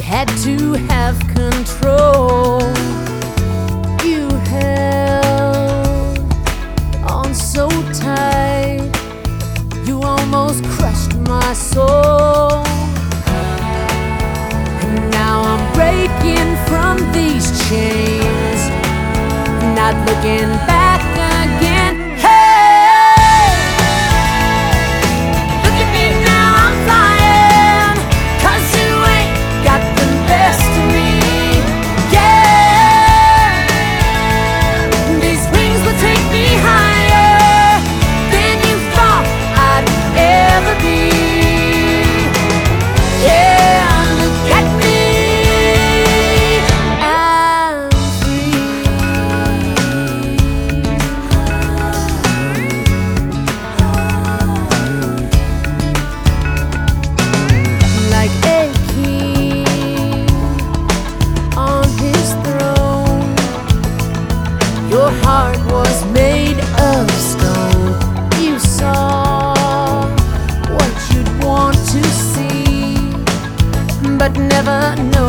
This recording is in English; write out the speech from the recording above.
had to have control. You held on so tight, you almost crushed my soul. And now I'm breaking from these chains, not looking back again. Hey, look at me now, I'm flying, 'cause you ain't got the best of me. Yeah, these wings will take me higher than you thought I'd ever be. Yeah, look at me, I'm free. Like a king on his throne, your heart was made of stone. You saw what you'd want to see, but never know